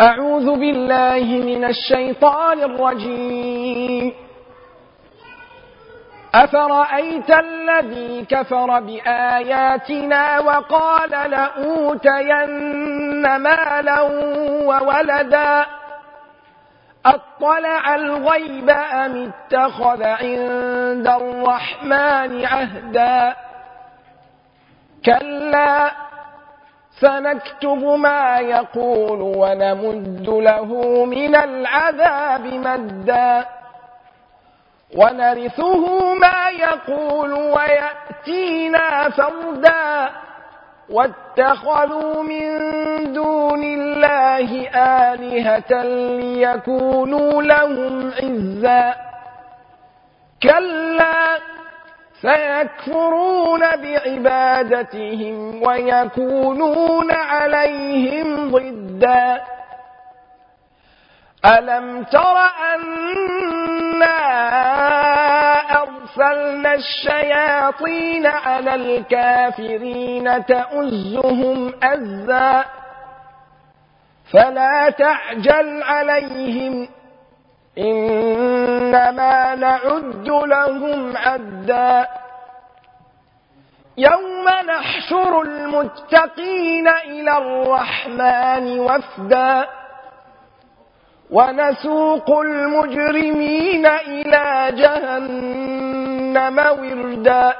أعوذ بالله من الشيطان الرجيم. أفرأيت الذي كفر بآياتنا وقال لأوتين مالا وولدا أطلع الغيب أم اتخذ عند الرحمن عهدا كلا سنكتب ما يقول ونمد له من العذاب مدا ونرثه ما يقول ويأتينا فردا واتخذوا من دون الله آلهة ليكونوا لهم عزا كلا سيكفرون بعبادتهم ويكونون عليهم ضدا ألم تر أنا أرسلنا الشياطين على الكافرين تؤزهم أزا فلا تعجل عليهم إنما نعد لهم عدا يوم نحشر المتقين إلى الرحمن وفدا ونسوق المجرمين إلى جهنم وردا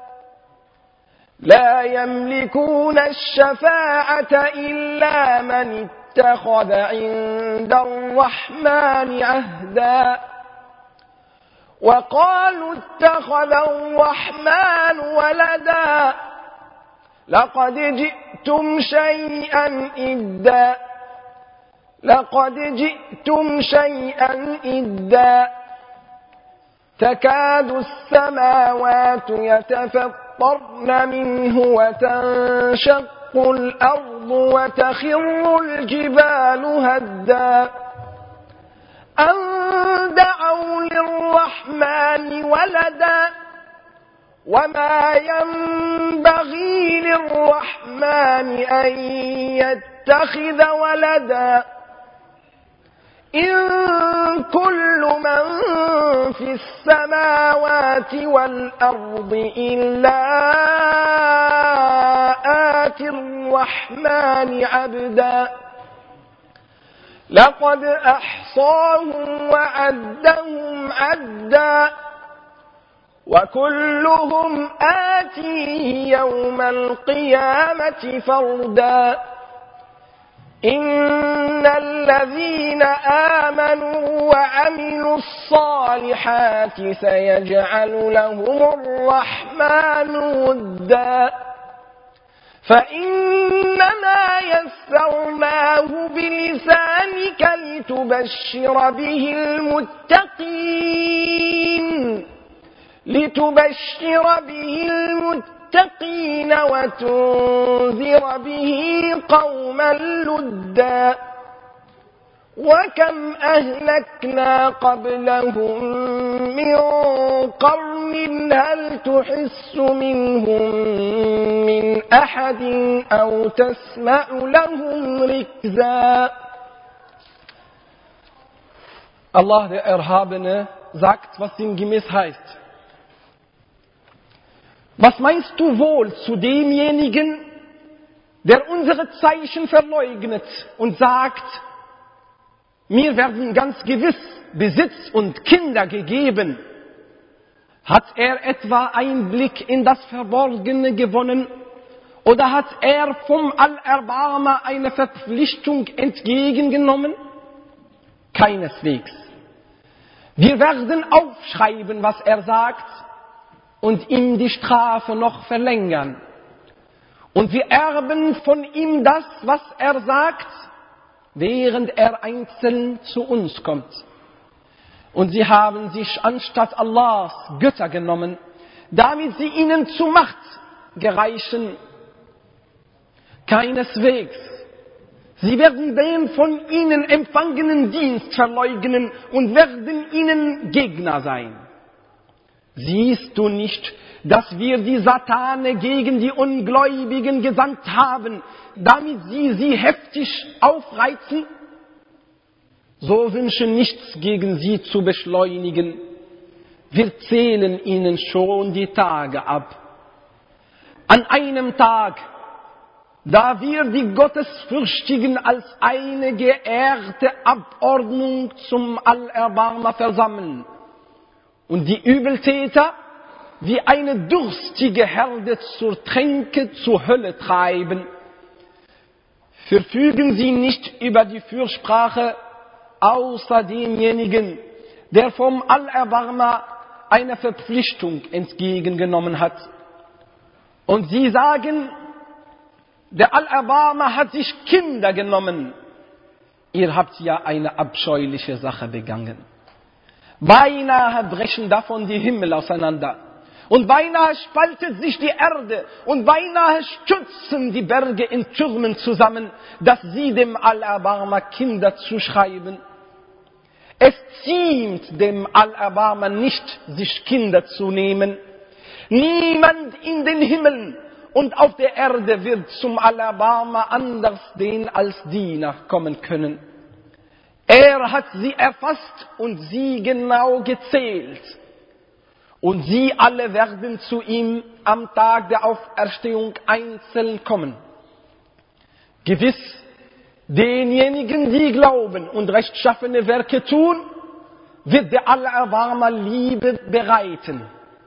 لا يملكون الشفاعة إلا من اتخذ عند الرحمن عهدا وقالوا اتخذ الرحمن ولدا لقد جئتم شيئا إدا تكاد السماوات يتفطرن منه وتنشق الأرض وتخر الجبال هدا أن دعوا للرحمن ولدا وما ينبغي للرحمن أن يتخذ ولدا إن كل من في السماوات والأرض إلا آتي الرحمن عبدا لقد أحصاهم وعدهم عدا وكلهم آتيه يوم القيامة فردا إن الذين آمنوا وعملوا الصالحات سيجعل لهم الرحمن ودا فإنما يسرناه بلسانك لتبشر به المتقين وتنذر به قوما لدا وكم أهلكنا قبلهم من قرن هل تحس منهم من أحد أو تسمع لهم ركزا. Allah der Erhabene sagt, was sinngemäß heißt: Was meinst du wohl zu demjenigen, der unsere Zeichen verleugnet und sagt, mir werden ganz gewiss Besitz und Kinder gegeben? Hat er etwa Einblick in das Verborgene gewonnen? Oder hat er vom Allerbarmer eine Verpflichtung entgegengenommen? Keineswegs. Wir werden aufschreiben, was er sagt, und ihm die Strafe noch verlängern. Und wir erben von ihm das, was er sagt, während er einzeln zu uns kommt. Und sie haben sich anstatt Allahs Götter genommen, damit sie ihnen zu Macht gereichen. Keineswegs. Sie werden den von ihnen empfangenen Dienst verleugnen und werden ihnen Gegner sein. Siehst du nicht, dass wir die Satane gegen die Ungläubigen gesandt haben, damit sie heftig aufreizen? so wünsche nichts gegen sie zu beschleunigen. Wir zählen ihnen schon die Tage ab. An einem Tag, da wir die Gottesfürchtigen als eine geehrte Abordnung zum Allerbarmer versammeln und die Übeltäter wie eine durstige Herde zur Tränke zur Hölle treiben, verfügen sie nicht über die Fürsprache außer demjenigen, der vom Allerbarmer eine Verpflichtung entgegengenommen hat. Und sie sagen, der Allerbarmer hat sich Kinder genommen. Ihr habt ja eine abscheuliche Sache begangen. Beinahe brechen davon die Himmel auseinander. Und beinahe spaltet sich die Erde. Und beinahe stürzen die Berge in Türmen zusammen, dass sie dem Allerbarmer Kinder zuschreiben. Es ziemt dem Allerbarmer nicht, sich Kinder zu nehmen. Niemand in den Himmeln und auf der Erde wird zum Allerbarmer anders den als Diener kommen können. Er hat sie erfasst und sie genau gezählt. Und sie alle werden zu ihm am Tag der Auferstehung einzeln kommen. Gewiss, denjenigen, die glauben und rechtschaffene Werke tun, wird der Allerbarmer Liebe bereiten.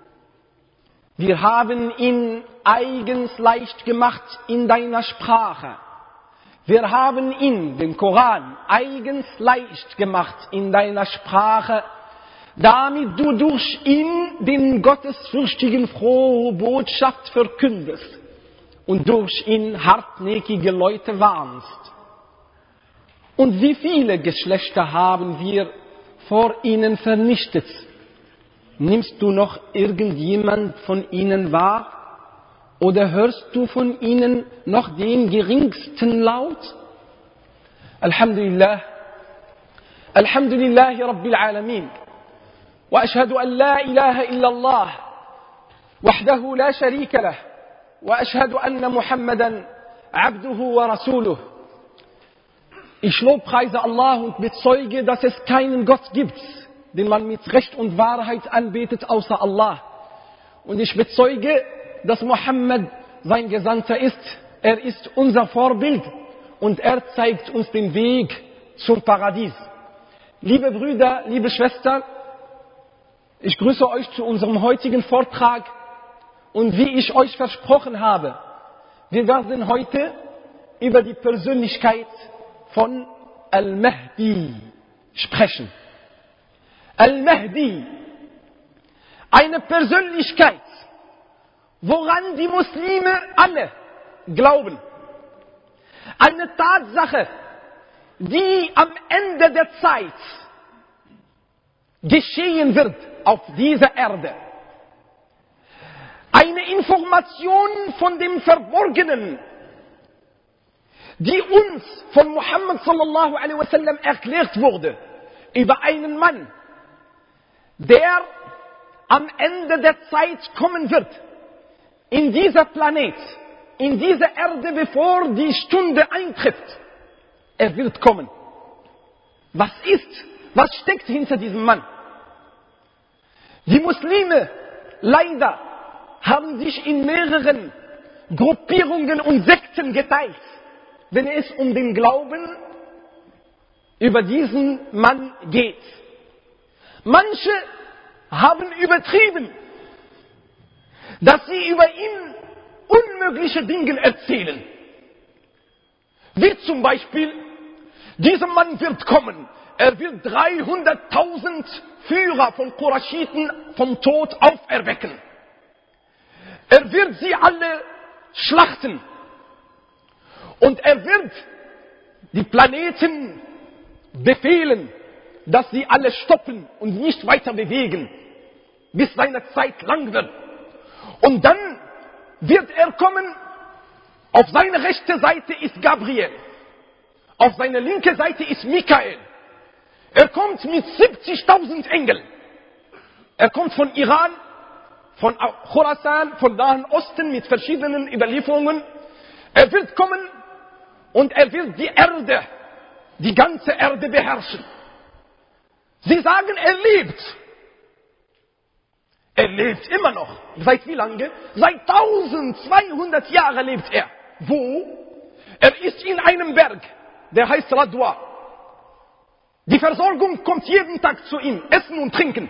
Wir haben ihn eigens leicht gemacht in deiner Sprache. Wir haben ihn, den Koran, eigens leicht gemacht in deiner Sprache, damit du durch ihn den Gottesfürchtigen frohe Botschaft verkündest und durch ihn hartnäckige Leute warnst. Und wie viele Geschlechter haben wir vor ihnen vernichtet? Nimmst du noch irgendjemand von ihnen wahr? Oder hörst du von ihnen noch den geringsten Laut? Alhamdulillah. Alhamdulillahi Rabbil Alamin. وأشهد أن لا إله إلا الله وحده لا شريك له وأشهد أن محمدا عبده ورسوله. Ich lobpreise Allah und bezeuge, dass es keinen Gott gibt, den man mit Recht und Wahrheit anbetet, außer Allah. Und ich bezeuge, dass Muhammad sein Gesandter ist. Er ist unser Vorbild und er zeigt uns den Weg zum Paradies. Liebe Brüder, liebe Schwestern, ich grüße euch zu unserem heutigen Vortrag und wie ich euch versprochen habe, wir werden heute über die Persönlichkeit von Al-Mahdi sprechen. Al-Mahdi, eine Persönlichkeit, woran die Muslime alle glauben. Eine Tatsache, die am Ende der Zeit geschehen wird auf dieser Erde. Eine Information von dem Verborgenen, die uns von Muhammad sallallahu alaihi wasallam erklärt wurde, über einen Mann, der am Ende der Zeit kommen wird, in dieser Planet, in dieser Erde, bevor die Stunde eintrifft. Er wird kommen. Was steckt hinter diesem Mann? Die Muslime, leider, haben sich in mehreren Gruppierungen und Sekten geteilt, wenn es um den Glauben über diesen Mann geht. Manche haben übertrieben, dass sie über ihn unmögliche Dinge erzählen. Wie zum Beispiel, dieser Mann wird kommen. Er wird 300.000 Führer von Qurayshiten vom Tod auferwecken. Er wird sie alle schlachten. Und er wird die Planeten befehlen, dass sie alle stoppen und nicht weiter bewegen, bis seine Zeit lang wird. Und dann wird er kommen, auf seiner rechten Seite ist Gabriel, auf seiner linken Seite ist Michael. Er kommt mit 70.000 Engeln. Er kommt von Iran, von Khorasan, von Nahen Osten mit verschiedenen Überlieferungen. Er wird kommen und er wird die Erde, die ganze Erde beherrschen. Sie sagen, er lebt. Er lebt immer noch. Seit wie lange? Seit 1200 Jahren lebt er. Wo? Er ist in einem Berg, der heißt Radwa. Die Versorgung kommt jeden Tag zu ihm, Essen und Trinken.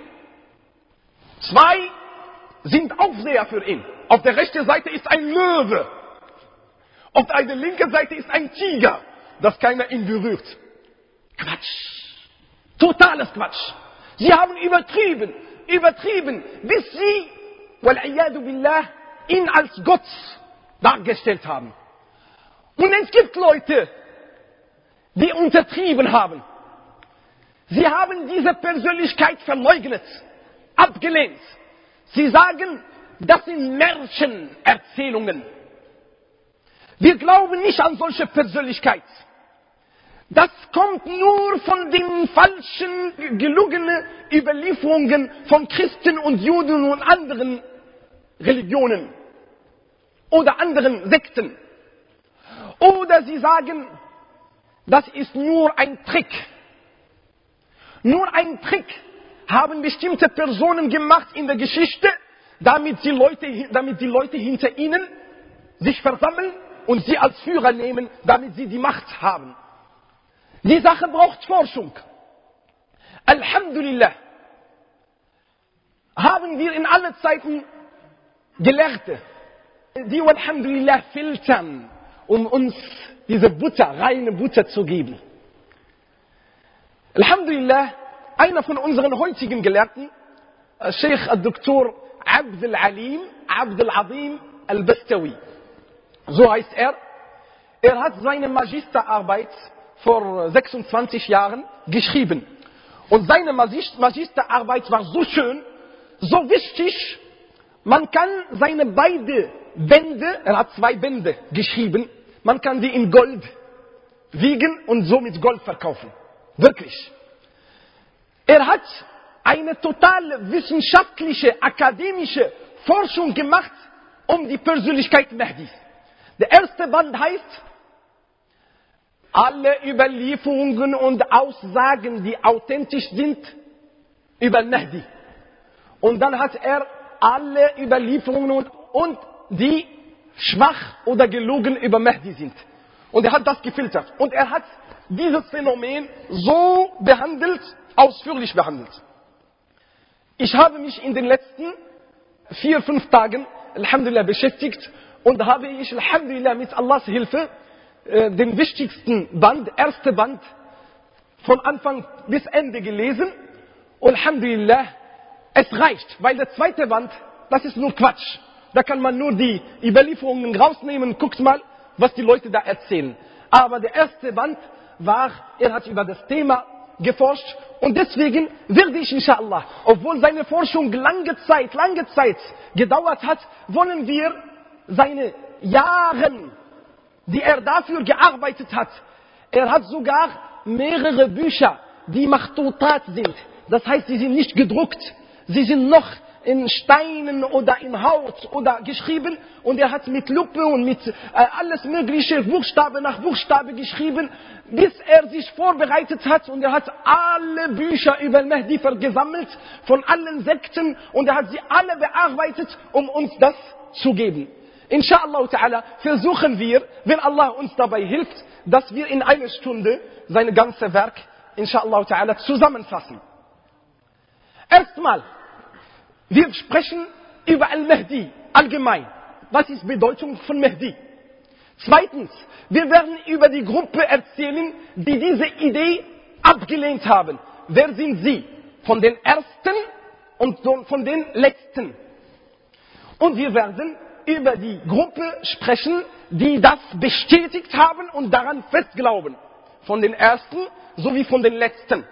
2 sind Aufseher für ihn. Auf der rechten Seite ist ein Löwe. Auf der linken Seite ist ein Tiger, dass keiner ihn berührt. Quatsch. Totales Quatsch. Sie haben übertrieben, bis sie, wal-iyadu billah, ihn als Gott dargestellt haben. Und es gibt Leute, die untertrieben haben. Sie haben diese Persönlichkeit verleugnet, abgelehnt. Sie sagen, das sind Märchenerzählungen. Wir glauben nicht an solche Persönlichkeit. Das kommt nur von den falschen, gelungenen Überlieferungen von Christen und Juden und anderen Religionen oder anderen Sekten. Oder sie sagen, das ist nur ein Trick. Nur ein Trick haben bestimmte Personen gemacht in der Geschichte, damit die Leute hinter ihnen sich versammeln und sie als Führer nehmen, damit sie die Macht haben. Die Sache braucht Forschung. Alhamdulillah haben wir in allen Zeiten Gelehrte, die Alhamdulillah filtern, um uns diese Butter, reine Butter zu geben. Alhamdulillah, einer von unseren heutigen Gelehrten, Sheikh Dr. Abd al-Azim al-Bastawi, so heißt er. Er hat seine Magisterarbeit vor 26 Jahren geschrieben. Und seine Magisterarbeit war so schön, so wichtig, man kann seine beiden Bände, er hat 2 Bände geschrieben, man kann die in Gold wiegen und so mit Gold verkaufen. Wirklich. Er hat eine total wissenschaftliche, akademische Forschung gemacht um die Persönlichkeit Mahdis. Der erste Band heißt alle Überlieferungen und Aussagen, die authentisch sind, über Mahdi. Und dann hat er alle Überlieferungen und die schwach oder gelogen über Mahdi sind. Und er hat das gefiltert. Und er hat dieses Phänomen so behandelt, ausführlich behandelt. Ich habe mich in den letzten 4-5 Tagen, Alhamdulillah, beschäftigt und habe ich, Alhamdulillah, mit Allahs Hilfe, den wichtigsten Band, erste Band, von Anfang bis Ende gelesen. Und Alhamdulillah, es reicht, weil der zweite Band, das ist nur Quatsch. Da kann man nur die Überlieferungen rausnehmen, guckt mal, was die Leute da erzählen. Aber der erste Band er hat über das Thema geforscht und deswegen werde ich inshallah, obwohl seine Forschung lange Zeit gedauert hat, wollen wir seine Jahre, die er dafür gearbeitet hat. Er hat sogar mehrere Bücher, die Makhtutat sind. Das heißt, sie sind nicht gedruckt, sie sind noch in Steinen oder in Haut oder geschrieben und er hat mit Lupe und mit alles mögliche Buchstabe nach Buchstabe geschrieben, bis er sich vorbereitet hat und er hat alle Bücher über Mahdi gesammelt von allen Sekten und er hat sie alle bearbeitet, um uns das zu geben. Inshallah ta'ala versuchen wir, wenn Allah uns dabei hilft, dass wir in einer Stunde sein ganzes Werk, inshallah ta'ala, zusammenfassen. Erstmal, wir sprechen über Al-Mahdi allgemein. Was ist die Bedeutung von Mahdi? Zweitens, wir werden über die Gruppe erzählen, die diese Idee abgelehnt haben. Wer sind sie? Von den Ersten und von den Letzten. Und wir werden über die Gruppe sprechen, die das bestätigt haben und daran festglauben. Von den Ersten sowie von den Letzten.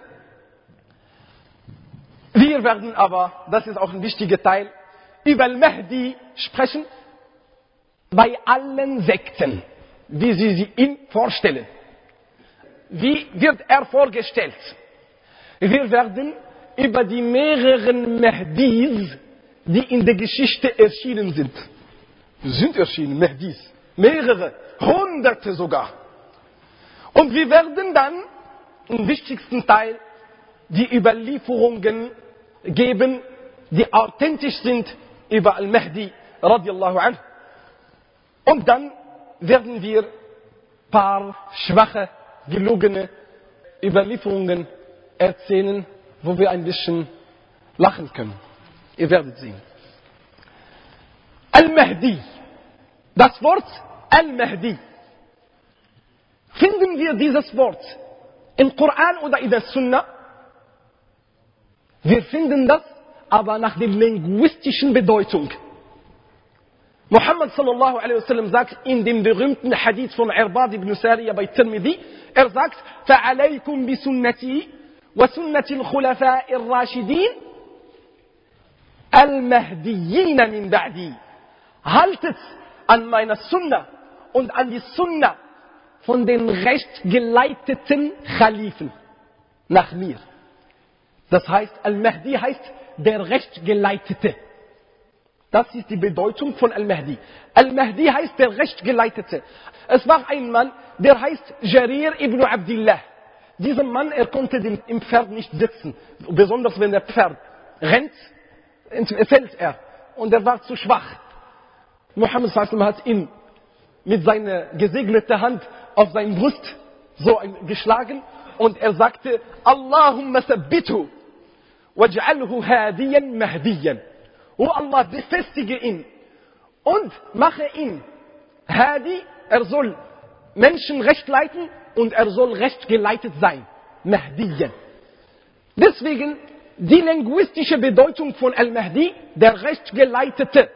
Wir werden aber, das ist auch ein wichtiger Teil, über Al-Mahdi sprechen bei allen Sekten, wie sie ihn vorstellen. Wie wird er vorgestellt? Wir werden über die mehreren Mahdis, die in der Geschichte erschienen sind. Sind erschienen, Mahdis. Mehrere, Hunderte sogar. Und wir werden dann im wichtigsten Teil die Überlieferungen geben, die authentisch sind über Al-Mahdi radiallahu anhu. Und dann werden wir paar schwache, gelogene Überlieferungen erzählen, wo wir ein bisschen lachen können. Ihr werdet sehen. Al-Mahdi. Das Wort Al-Mahdi. Finden wir dieses Wort im Koran oder in der Sunna? Wir finden das aber nach der linguistischen Bedeutung. Muhammad sallallahu alaihi wasallam sagt in dem berühmten Hadith von Irbad ibn Sariya bei Tirmidhi, er sagt, فَعَلَيْكُمْ بِسُنَّتِي وَسُنَّةِ الْخُلَفَاءِ الرَّاشِدِينَ الْمَهْدِيِّينَ مِنْ بَعْدِي. Haltet an meiner Sunna und an die Sunna von den rechtgeleiteten Khalifen nach mir. Das heißt, Al-Mahdi heißt der Rechtgeleitete. Das ist die Bedeutung von Al-Mahdi. Al-Mahdi heißt der Rechtgeleitete. Es war ein Mann, der heißt Jarir ibn Abdillah. Dieser Mann, er konnte im Pferd nicht sitzen. Besonders wenn der Pferd rennt, fällt er. Und er war zu schwach. Muhammad sallallahu alaihi wasallam hat ihn mit seiner gesegneten Hand auf seine Brust so geschlagen. Und er sagte, Allahumma thabbithu waj'alhu hadiyan mahdiyan. O Allah, befestige ihn und mache ihn Hadi, er soll Menschen recht leiten und er soll recht geleitet sein. Mahdiyan. Deswegen die linguistische Bedeutung von Al-Mahdi, der Rechtgeleitete.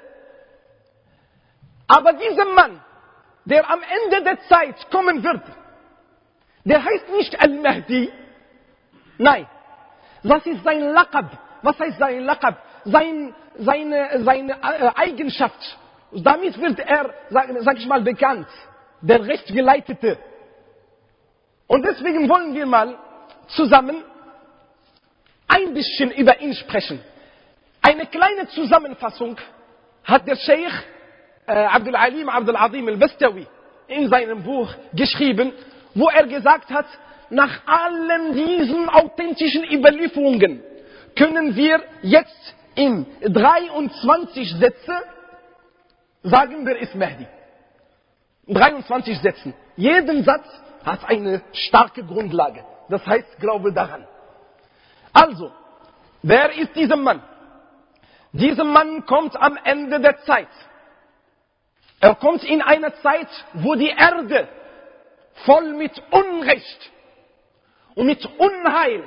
Aber dieser Mann, der am Ende der Zeit kommen wird, der heißt nicht Al-Mahdi. Nein, das ist sein Laqab. Was heißt sein Laqab? Seine Eigenschaft. Damit wird er, sag ich mal, bekannt. Der Rechtgeleitete. Und deswegen wollen wir mal zusammen ein bisschen über ihn sprechen. Eine kleine Zusammenfassung hat der Sheikh Abdul Alim Abdul Azim al-Bastawi in seinem Buch geschrieben, wo er gesagt hat, nach allen diesen authentischen Überlieferungen können wir jetzt in 23 Sätze sagen, wer ist Mahdi. 23 Sätzen. Jeden Satz hat eine starke Grundlage. Das heißt, glaube daran. Also, wer ist dieser Mann? Dieser Mann kommt am Ende der Zeit. Er kommt in einer Zeit, wo die Erde voll mit Unrecht und mit Unheil,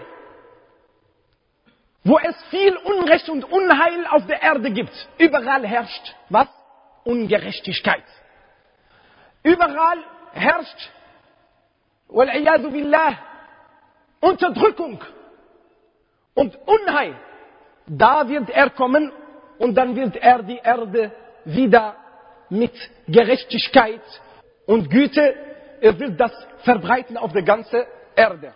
wo es viel Unrecht und Unheil auf der Erde gibt. Überall herrscht was? Ungerechtigkeit. Überall herrscht, wal-iyadu billah, Unterdrückung und Unheil. Da wird er kommen und dann wird er die Erde wieder mit Gerechtigkeit und Güte, er wird das verbreiten auf der ganzen Erde.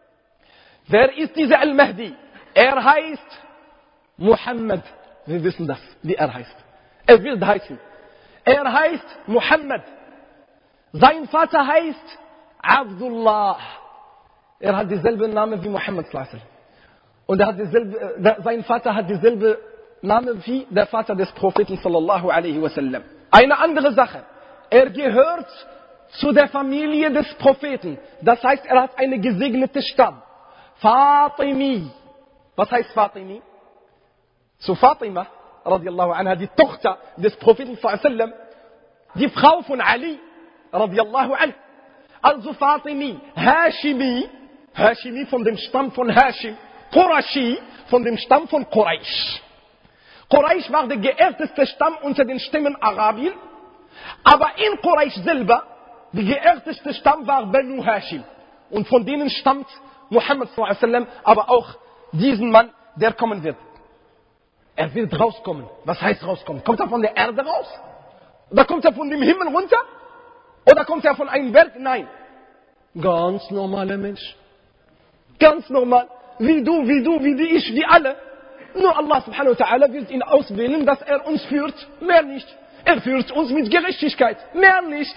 Wer ist dieser Al-Mahdi? Er heißt Muhammad. Wir wissen das, wie er heißt. Er wird heißen. Er heißt Muhammad. Sein Vater heißt Abdullah. Er hat dieselben Namen wie Muhammad sallallahu alaihi wasallam. Und er hat sein Vater hat dieselbe Namen wie der Vater des Propheten sallallahu alaihi wasallam. Eine andere Sache. Er gehört zu der Familie des Propheten. Das heißt, er hat eine gesegnete Stamm. Fatimi. Was heißt Fatimi? Zu Fatima, radiallahu anha, die Tochter des Propheten sallallahu alaihi wasallam, die Frau von Ali, radiallahu anha. Also Fatimi, Hashimi, Hashimi von dem Stamm von Hashim, Qurashi von dem Stamm von Quraysh. Quraysh war der geehrteste Stamm unter den Stämmen Arabien, aber in Quraysh selber, der geehrteste Stamm war Banu Hashim. Und von denen stammt Muhammad sallallahu alaihi wasallam, aber auch diesen Mann, der kommen wird. Er wird rauskommen. Was heißt rauskommen? Kommt er von der Erde raus? Oder kommt er von dem Himmel runter? Oder kommt er von einem Berg? Nein. Ganz normaler Mensch. Ganz normal. Wie du, wie ich, wie alle. Nur Allah subhanahu wa ta'ala wird ihn auswählen, dass er uns führt. Mehr nicht. Er führt uns mit Gerechtigkeit. Mehr nicht.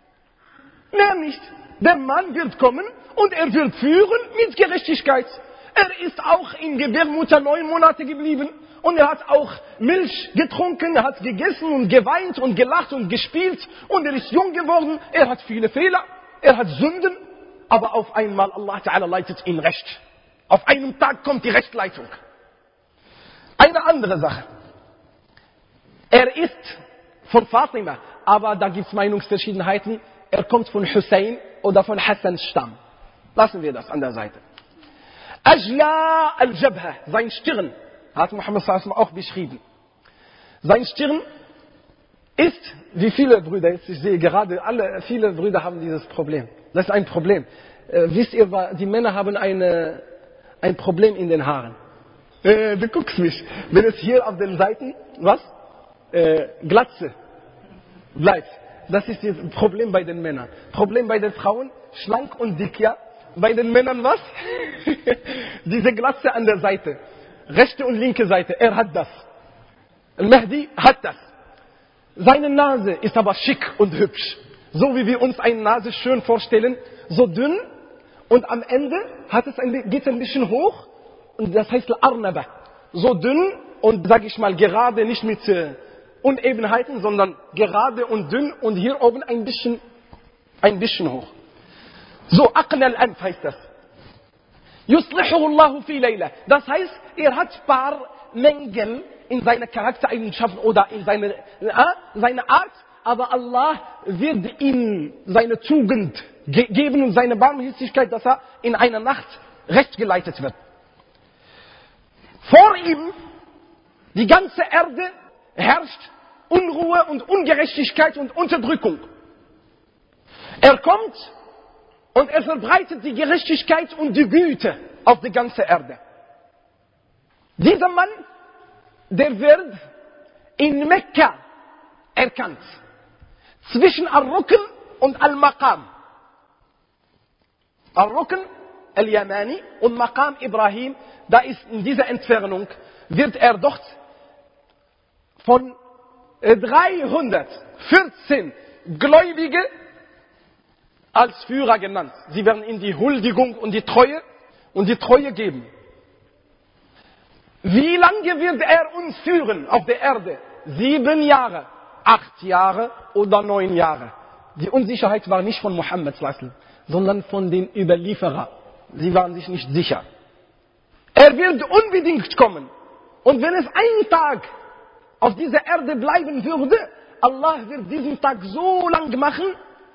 Mehr nicht. Der Mann wird kommen und er wird führen mit Gerechtigkeit. Er ist auch in Gebärmutter 9 Monate geblieben. Und er hat auch Milch getrunken, er hat gegessen und geweint und gelacht und gespielt. Und er ist jung geworden, er hat viele Fehler, er hat Sünden. Aber auf einmal, Allah Ta'ala leitet ihn recht. Auf einem Tag kommt die Rechtleitung. Eine andere Sache. Er ist von Fatima, aber da gibt es Meinungsverschiedenheiten. Er kommt von Hussein oder von Hassans Stamm. Lassen wir das an der Seite. Ajla al-Jabha, sein Stirn, hat Muhammad sallallahu auch beschrieben. Sein Stirn ist, wie viele Brüder, jetzt ich sehe gerade, viele Brüder haben dieses Problem. Das ist ein Problem. Wisst ihr, die Männer haben ein Problem in den Haaren. Du guckst mich. Wenn es hier auf den Seiten, Glatze bleibt. Das ist das Problem bei den Männern. Problem bei den Frauen, schlank und dick, ja. Bei den Männern was? Diese Glatze an der Seite. Rechte und linke Seite. Er hat das. Al-Mahdi hat das. Seine Nase ist aber schick und hübsch. So wie wir uns eine Nase schön vorstellen. So dünn. Und am Ende geht es ein bisschen hoch. Und das heißt Al-Arnaba. So dünn und, sag ich mal, gerade, nicht mit Unebenheiten, sondern gerade und dünn. Und hier oben ein bisschen hoch. So, Aqna al-Anf heißt das. Yuslihu Allahu fi layla. Das heißt, er hat ein paar Mängel in seiner Charaktereigenschaften oder in seine Art, aber Allah wird ihm seine Tugend geben und seine Barmherzigkeit, dass er in einer Nacht recht geleitet wird. Vor ihm, die ganze Erde, herrscht Unruhe und Ungerechtigkeit und Unterdrückung. Er kommt und er verbreitet die Gerechtigkeit und die Güte auf die ganze Erde. Dieser Mann, der wird in Mekka erkannt. Zwischen Al-Rukn und Al-Maqam. Al-Rukn, Al-Yamani und Maqam Ibrahim, da ist in dieser Entfernung, wird er dort von 314 Gläubige als Führer genannt. Sie werden ihm die Huldigung und die Treue geben. Wie lange wird er uns führen auf der Erde? 7 Jahre, 8 Jahre oder 9 Jahre. Die Unsicherheit war nicht von Muhammad, sondern von den Überlieferern. Sie waren sich nicht sicher. Er wird unbedingt kommen. Und wenn es einen Tag auf dieser Erde bleiben würde, Allah wird diesen Tag so lang machen,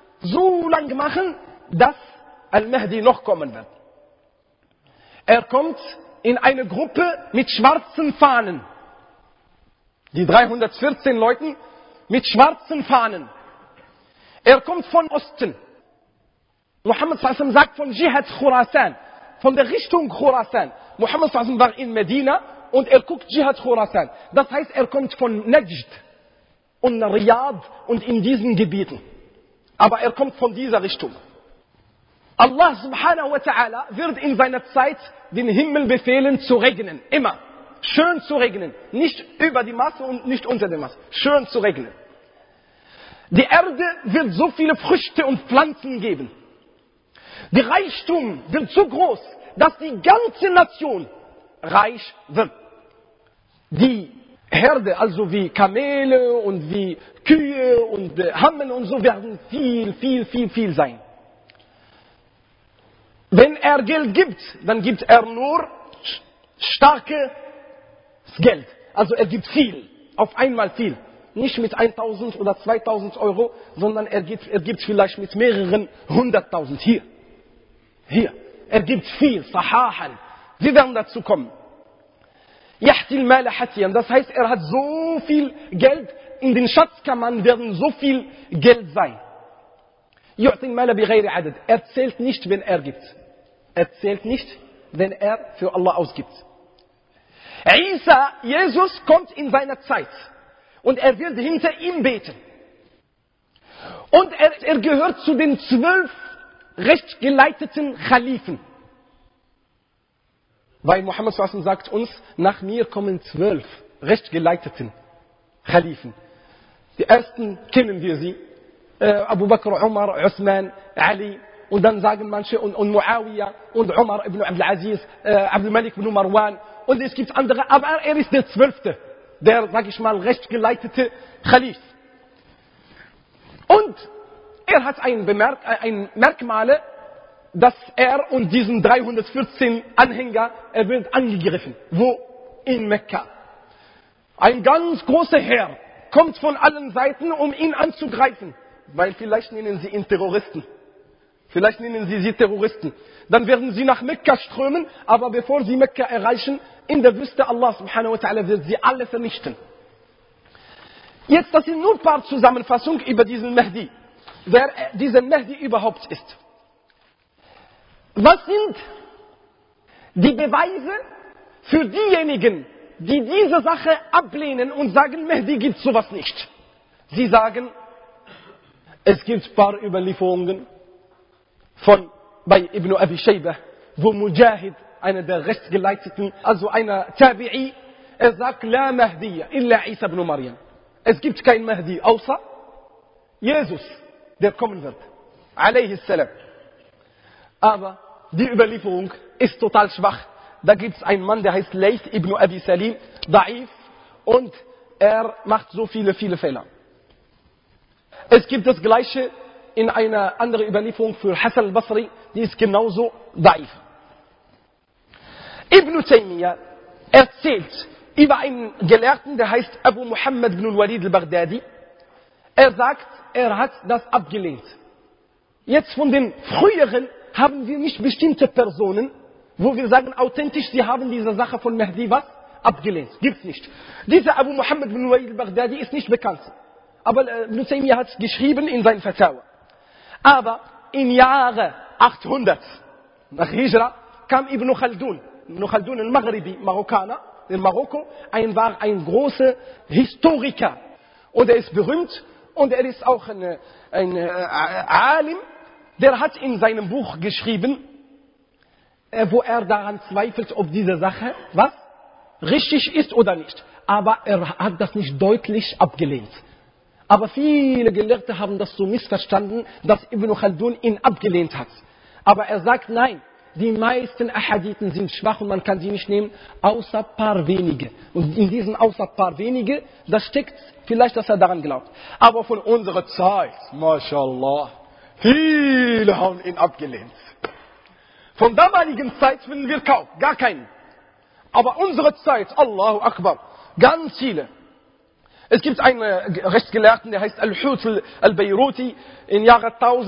dass Al-Mahdi noch kommen wird. Er kommt in eine Gruppe mit schwarzen Fahnen. Die 314 Leute mit schwarzen Fahnen. Er kommt von Osten. Muhammad sallallahu sagt von Jihad Khurasan, von der Richtung Khurasan. Muhammad sallallahu war in Medina und er guckt Jihad Khurasan. Das heißt, er kommt von Najd und Riyadh und in diesen Gebieten. Aber er kommt von dieser Richtung. Allah subhanahu wa ta'ala wird in seiner Zeit den Himmel befehlen zu regnen. Immer. Schön zu regnen. Nicht über die Masse und nicht unter der Masse. Schön zu regnen. Die Erde wird so viele Früchte und Pflanzen geben. Der Reichtum wird so groß, dass die ganze Nation reich wird. Die Herde, also wie Kamele und wie Kühe und Hammel und so, werden viel sein. Wenn er Geld gibt, dann gibt er nur starkes Geld. Also er gibt viel, auf einmal viel. Nicht mit 1000 oder 2000 Euro, sondern er gibt vielleicht mit mehreren 100.000 hier. Er gibt viel, Sahahan. Wir werden dazu kommen. Yahtil Mala Hatiyan, das heißt, er hat so viel Geld, in den Schatzkammern werden so viel Geld sein. Yu'til Mala bighayri adad. Er zählt nicht, wenn er gibt. Er zählt nicht, wenn er für Allah ausgibt. Isa, Jesus, kommt in seiner Zeit. Und er wird hinter ihm beten. Und er gehört zu den 12 rechtgeleiteten Khalifen. Weil Muhammad sallallahu alaihi wasallam sagt uns, nach mir kommen 12 rechtgeleiteten Khalifen. Die ersten kennen wir sie. Abu Bakr, Umar, Uthman, Ali Und dann sagen manche, und Muawiyah und Umar ibn Abdul Aziz, Abdul Malik ibn Marwan. Und es gibt andere, aber er ist der 12., der, sag ich mal, rechtgeleitete Khalif. Und er hat ein Merkmale, dass er und diesen 314 Anhänger, er wird angegriffen. Wo? In Mekka. Ein ganz großer Heer kommt von allen Seiten, um ihn anzugreifen. Weil vielleicht nennen sie ihn Terroristen. Vielleicht nennen sie Terroristen. Dann werden sie nach Mekka strömen, aber bevor sie Mekka erreichen, in der Wüste Allah subhanahu wa ta'ala wird sie alle vernichten. Jetzt, das sind nur ein paar Zusammenfassungen über diesen Mahdi. Wer dieser Mahdi überhaupt ist. Was sind die Beweise für diejenigen, die diese Sache ablehnen und sagen, Mahdi gibt sowas nicht? Sie sagen, es gibt ein paar Überlieferungen bei Ibn Abi Shaybah, wo Mujahid, einer der Rechtsgeleiteten, also einer Tabi'i, er sagt, La Mahdiya illa Isa ibn Maryam. Es gibt kein Mahdi, außer Jesus, der kommen wird. Alayhi salam. Aber die Überlieferung ist total schwach. Da gibt es einen Mann, der heißt Layth ibn Abi Salim, Da'if, und er macht so viele Fehler. Es gibt das Gleiche in einer anderen Überlieferung für Hassan al-Basri, die ist genauso Da'if. Ibn Taymiyyah erzählt über einen Gelehrten, der heißt Abu Muhammad ibn al-Walid al-Baghdadi. Er sagt, er hat das abgelehnt. Jetzt von den früheren haben wir nicht bestimmte Personen, wo wir sagen, authentisch, sie haben diese Sache von Mahdi was? Abgelehnt. Gibt's nicht. Dieser Abu Muhammad ibn al-Walid al-Baghdadi ist nicht bekannt. Aber Ibn Taymiyyah hat es geschrieben in seinen Fatawa. Aber im Jahre 800 nach Hijra kam Ibn Khaldun. Ibn Khaldun al-Maghribi, Marokkaner, in Marokko, war ein großer Historiker. Und er ist berühmt und er ist auch ein Alim, der hat in seinem Buch geschrieben, wo er daran zweifelt, ob diese Sache was richtig ist oder nicht. Aber er hat das nicht deutlich abgelehnt. Aber viele Gelehrte haben das so missverstanden, dass Ibn Khaldun ihn abgelehnt hat. Aber er sagt, nein, die meisten Ahadithen sind schwach und man kann sie nicht nehmen, außer ein paar wenige. Und in diesen außer ein paar wenige, da steckt vielleicht, dass er daran glaubt. Aber von unserer Zeit, mashallah, viele haben ihn abgelehnt. Von damaligen Zeit finden wir kaum, gar keinen. Aber unsere Zeit, Allahu Akbar, ganz viele. Es gibt einen Rechtsgelehrten, der heißt Al-Hut al-Beiruti, im Jahre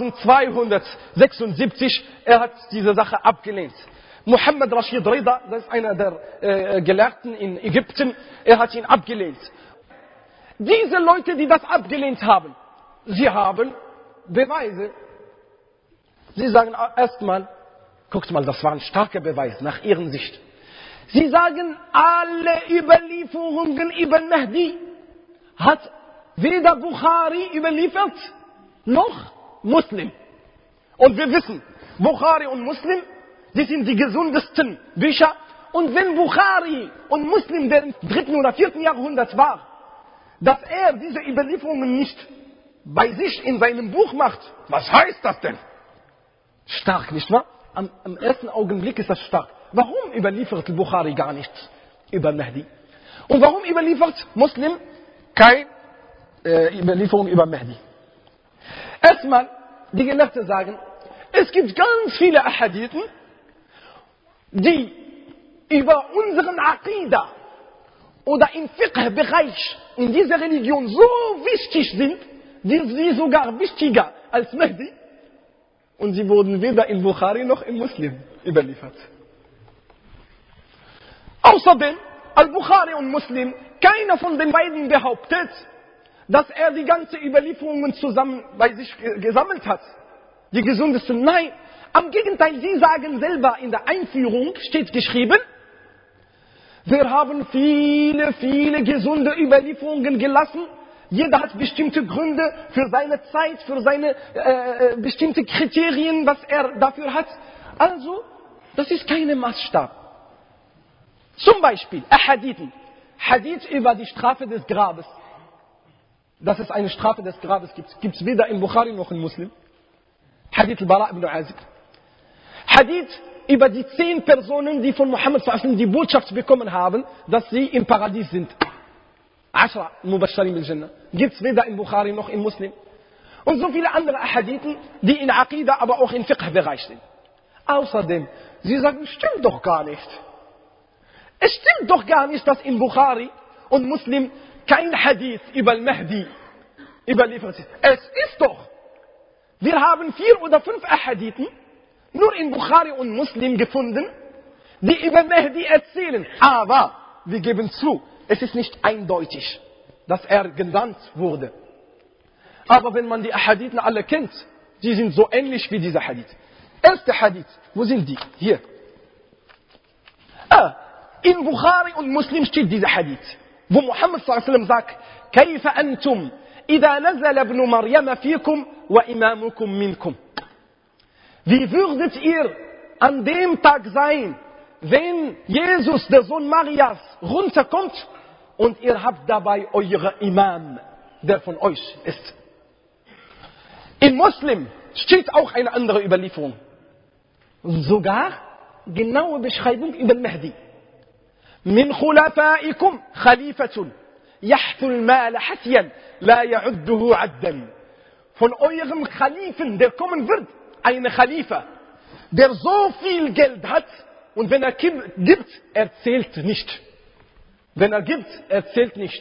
1276. Er hat diese Sache abgelehnt. Muhammad Rashid Rida, das ist einer der Gelehrten in Ägypten, er hat ihn abgelehnt. Diese Leute, die das abgelehnt haben, sie haben Beweise. Sie sagen erstmal, guckt mal, das war ein starker Beweis nach ihren Sicht. Sie sagen, alle Überlieferungen über Mahdi hat weder Bukhari überliefert, noch Muslim. Und wir wissen, Bukhari und Muslim, die sind die gesundesten Bücher. Und wenn Bukhari und Muslim der im 3. oder 4. Jahrhundert war, dass er diese Überlieferungen nicht bei sich in seinem Buch macht, was heißt das denn? Stark, nicht wahr? Am ersten Augenblick ist das stark. Warum überliefert Bukhari gar nichts über Mahdi? Und warum überliefert Muslim keine Überlieferung über Mahdi? Erstmal, die Gelehrten sagen, es gibt ganz viele Ahadithen, die über unseren Aqidah oder im Fiqh-Bereich in dieser Religion so wichtig sind, die sie sogar wichtiger als Mahdi, und sie wurden weder in Bukhari noch in Muslim überliefert. Außerdem, Al-Bukhari und Muslim, keiner von den beiden behauptet, dass er die ganzen Überlieferungen zusammen bei sich gesammelt hat. Die gesundesten. Nein, am Gegenteil, sie sagen selber, in der Einführung steht geschrieben, wir haben viele gesunde Überlieferungen gelassen. Jeder hat bestimmte Gründe für seine Zeit, für seine bestimmte Kriterien, was er dafür hat. Also, das ist kein Maßstab. Zum Beispiel, Ahadithen. Hadith über die Strafe des Grabes. Dass es eine Strafe des Grabes gibt, gibt es weder in Bukhari noch in Muslim. Hadith al-Bara ibn Azib. Hadith über die 10 Personen, die von Muhammad die Botschaft bekommen haben, dass sie im Paradies sind. 10 Mubashirin bil Jannah. Gibt es weder im Bukhari noch im Muslim. Und so viele andere Hadithen, die in Aqidah, aber auch im Fiqh-Bereich sind. Außerdem, sie sagen, stimmt doch gar nicht. Es stimmt doch gar nicht, dass in Bukhari und Muslim kein Hadith über Al-Mahdi überliefert ist. Es ist doch. Wir haben 4 oder 5 Hadithen nur in Bukhari und Muslim gefunden, die über Mahdi erzählen. Aber wir geben zu, es ist nicht eindeutig, dass er genannt wurde. Aber wenn man die Hadithen alle kennt, die sind so ähnlich wie dieser Hadith. Erste Hadith, wo sind die? Hier. In Bukhari und Muslim steht dieser Hadith, wo Muhammad sagt, كيف أنتم إذا نزل ابن مريم فيكم وإمامكم منكم. Wie würdet ihr an dem Tag sein, wenn Jesus, der Sohn Marias, runterkommt und ihr habt dabei euren Imam, der von euch ist? In Muslim steht auch eine andere Überlieferung. Sogar genaue Beschreibung über Mahdi. من خلفائكم خليفة يحث المال حثيا لا يعده عدا. Von eurem Khalifen, der kommen wird, eine Khalifa, der so viel Geld hat und wenn er gibt, er zählt nicht. Wenn er gibt, er zählt nicht.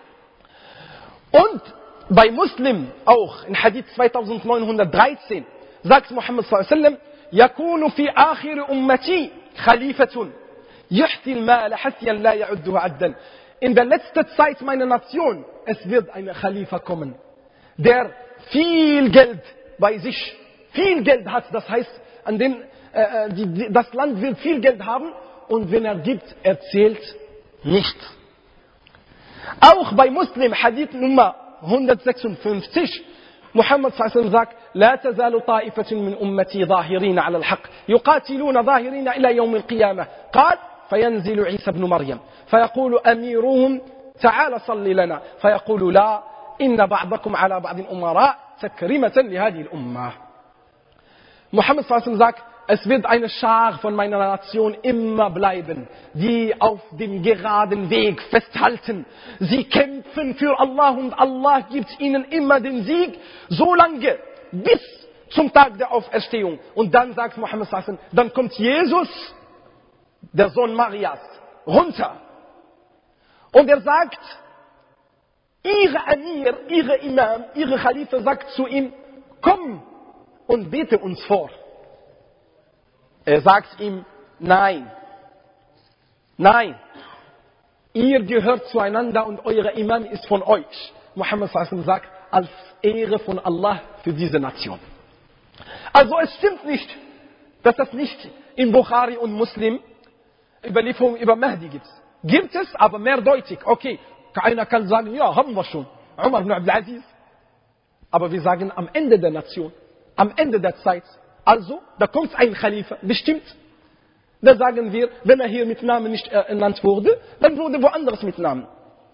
Und bei Muslim auch, in Hadith 2913, sagt Muhammad sallallahu alaihi wasallam, يكون في آخر أمتي خليفة يحثي المال حثيا لا يعده عدا. In der letzten Zeit meiner Nation, es wird ein Khalifa kommen, der viel Geld bei sich, viel Geld hat, das heißt, das Land wird viel Geld haben und wenn er gibt, er zählt nicht. Auch bei Muslim, Hadith Nummer 156, Muhammad sagt, لا تزال طائفة من أمتي ظاهرين على الحق يقاتلون ظاهرين إلى يوم القيامة. قال فينزل عيسى بن مريم فيقول أميرهم تعال صل لنا فيقول لا إن بعضكم على بعض أمراء تكريمة لهذه الأمة. Muhammad sagt, es wird eine Schar von meiner Nation immer bleiben, die auf dem geraden Weg festhalten. Sie kämpfen für Allah und Allah gibt ihnen immer den Sieg, so lange bis zum Tag der Auferstehung. Und dann sagt Muhammad, dann kommt Jesus, der Sohn Marias, runter. Und er sagt, ihre Amir, ihre Imam, ihre Khalifa sagt zu ihm, komm und bete uns vor. Er sagt ihm, nein, nein, ihr gehört zueinander und euer Imam ist von euch. Muhammad sagt, als Ehre von Allah für diese Nation. Also es stimmt nicht, dass es nicht in Bukhari und Muslim Überlieferungen über Mahdi gibt. Gibt es, aber mehrdeutig. Okay, keiner kann sagen, ja, haben wir schon. Umar ibn Abdul Aziz. Aber wir sagen am Ende der Nation, am Ende der Zeit, also, da kommt ein Khalifa, bestimmt. Da sagen wir, wenn er hier mit Namen nicht ernannt wurde, dann wurde woanders mit Namen.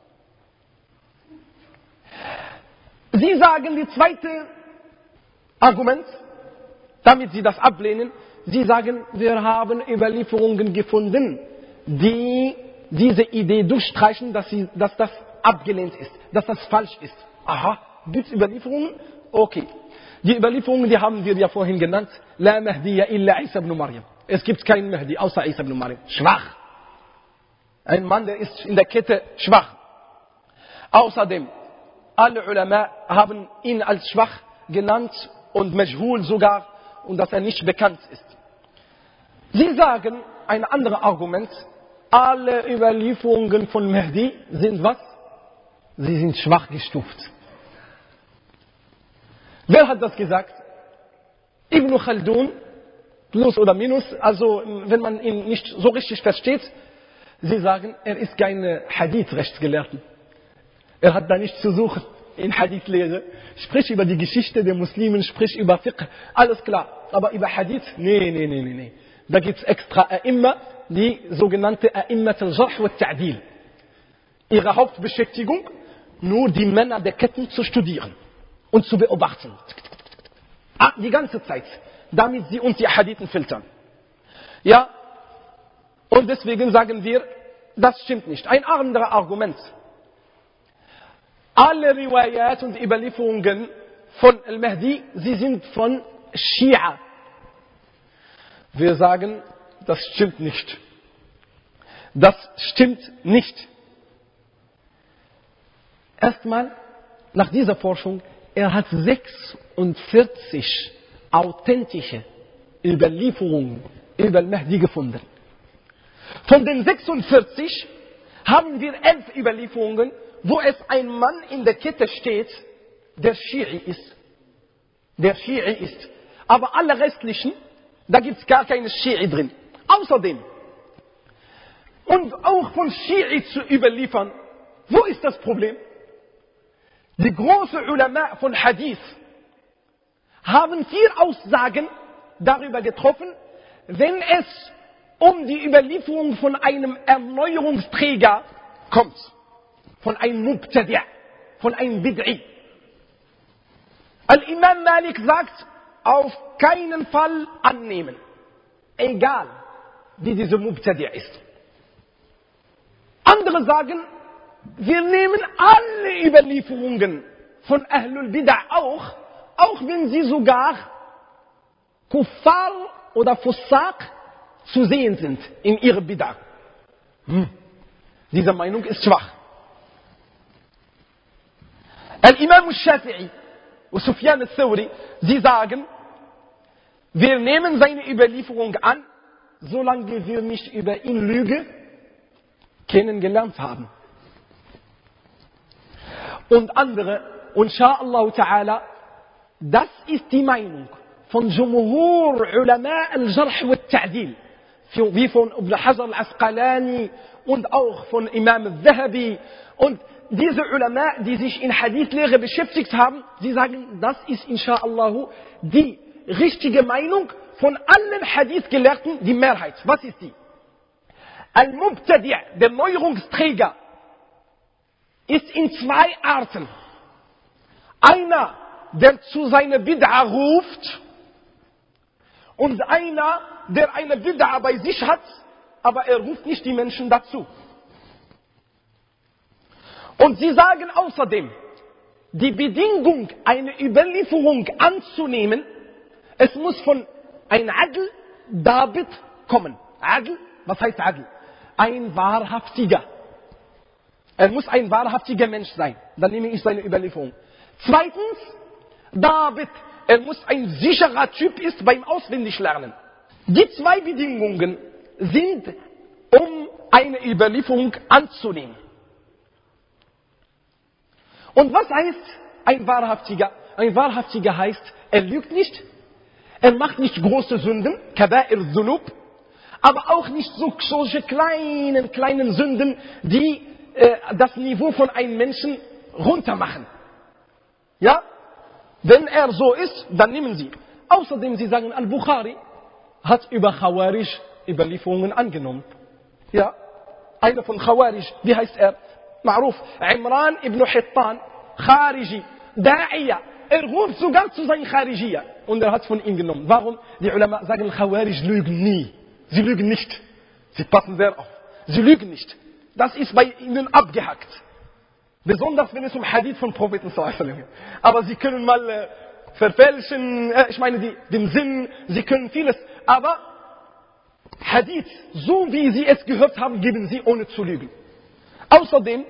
Sie sagen die zweite Argument, damit Sie das ablehnen, Sie sagen, wir haben Überlieferungen gefunden, die diese Idee durchstreichen, dass das abgelehnt ist, dass das falsch ist. Aha, gibt es Überlieferungen? Okay. Die Überlieferungen, die haben wir ja vorhin genannt. La Mahdiya illa Isa ibn Maryam. Es gibt keinen Mahdi außer Isa ibn Maryam. Schwach. Ein Mann, der ist in der Kette schwach. Außerdem, alle Ulama haben ihn als schwach genannt und Majhul sogar und dass er nicht bekannt ist. Sie sagen, ein anderes Argument, alle Überlieferungen von Mahdi sind was? Sie sind schwach gestuft. Wer hat das gesagt? Ibn Khaldun, plus oder minus, also wenn man ihn nicht so richtig versteht, sie sagen, er ist kein Hadith-Rechtsgelehrter. Er hat da nichts zu suchen in Hadith-Lehre. Sprich über die Geschichte der Muslimen, sprich über Fiqh, alles klar. Aber über Hadith, nee. Da gibt es extra A'imma, die sogenannte A'immat al-Jarh wa al-Ta'dil. Ihre Hauptbeschäftigung, nur die Männer der Ketten zu studieren und zu beobachten. Die ganze Zeit. Damit sie uns die Hadithen filtern. Ja? Und deswegen sagen wir, das stimmt nicht. Ein anderes Argument. Alle Riwayat und Überlieferungen von Al-Mahdi, sie sind von Schia. Wir sagen, das stimmt nicht. Das stimmt nicht. Erstmal, nach dieser Forschung, er hat 46 authentische Überlieferungen über Al-Mahdi gefunden. Von den 46 haben wir 11 Überlieferungen, wo es ein Mann in der Kette steht, der Schi'i ist. Der Schi'i ist. Aber alle restlichen, da gibt es gar keine Schi'i drin. Außerdem, und auch von Schi'i zu überliefern, wo ist das Problem? Die großen Ulama von Hadith haben 4 Aussagen darüber getroffen, wenn es um die Überlieferung von einem Erneuerungsträger kommt. Von einem Mubtadi', von einem Bid'i. Al-Imam Malik sagt, auf keinen Fall annehmen. Egal, wie diese Mubtadi' ist. Andere sagen, wir nehmen alle Überlieferungen von Ahlul Bid'ah auch wenn sie sogar Kuffar oder Fussaq zu sehen sind in ihrer Bid'ah. Diese Meinung ist schwach. Al-Imam al-Shafi'i und Sufyan al-Thawri, sie sagen, wir nehmen seine Überlieferung an, solange wir nicht über ihn Lüge kennengelernt haben. Und andere, und Insha'Allah ta'ala, das ist die Meinung von Jumhur Ulama al-Jarh wa al-Ta'dil, wie von Ibn Hajar al-Asqalani und auch von Imam al-Zahabi. Und diese Ulama, die sich in Hadithlehre beschäftigt haben, sie sagen, das ist Insha'Allah die richtige Meinung von allen Hadithgelehrten, die Mehrheit. Was ist die? Al-Mubtadi', der Neuerungsträger, ist in 2 Arten. Einer, der zu seiner Bid'a ruft, und einer, der eine Bid'a bei sich hat, aber er ruft nicht die Menschen dazu. Und sie sagen außerdem, die Bedingung, eine Überlieferung anzunehmen, es muss von ein Adl, Dabit kommen. Adl, was heißt Adl? Ein wahrhaftiger. Er muss ein wahrhaftiger Mensch sein. Dann nehme ich seine Überlieferung. Zweitens, Dabit. Er muss ein sicherer Typ ist beim Auswendiglernen. Die 2 Bedingungen sind, um eine Überlieferung anzunehmen. Und was heißt ein Wahrhaftiger? Ein Wahrhaftiger heißt, er lügt nicht, er macht nicht große Sünden, Kaba'ir Dhunub, aber auch nicht solche kleinen Sünden, die das Niveau von einem Menschen runtermachen. Ja? Wenn er so ist, dann nehmen Sie. Außerdem, Sie sagen, Al-Bukhari hat über Khawarij Überlieferungen angenommen. Ja? Einer von Khawarij, wie heißt er? Ma'ruf, Imran ibn Hittan, Khariji, Da'iyya. Er ruft sogar zu seinen Kharijiyya. Und er hat von ihm genommen. Warum? Die Ulama sagen, Khawarij lügen nie. Sie lügen nicht. Sie passen sehr auf. Sie lügen nicht. Das ist bei ihnen abgehackt. Besonders wenn es um Hadith von Propheten geht. Aber sie können mal verfälschen, ich meine den Sinn, sie können vieles. Aber Hadith, so wie sie es gehört haben, geben sie ohne zu lügen. Außerdem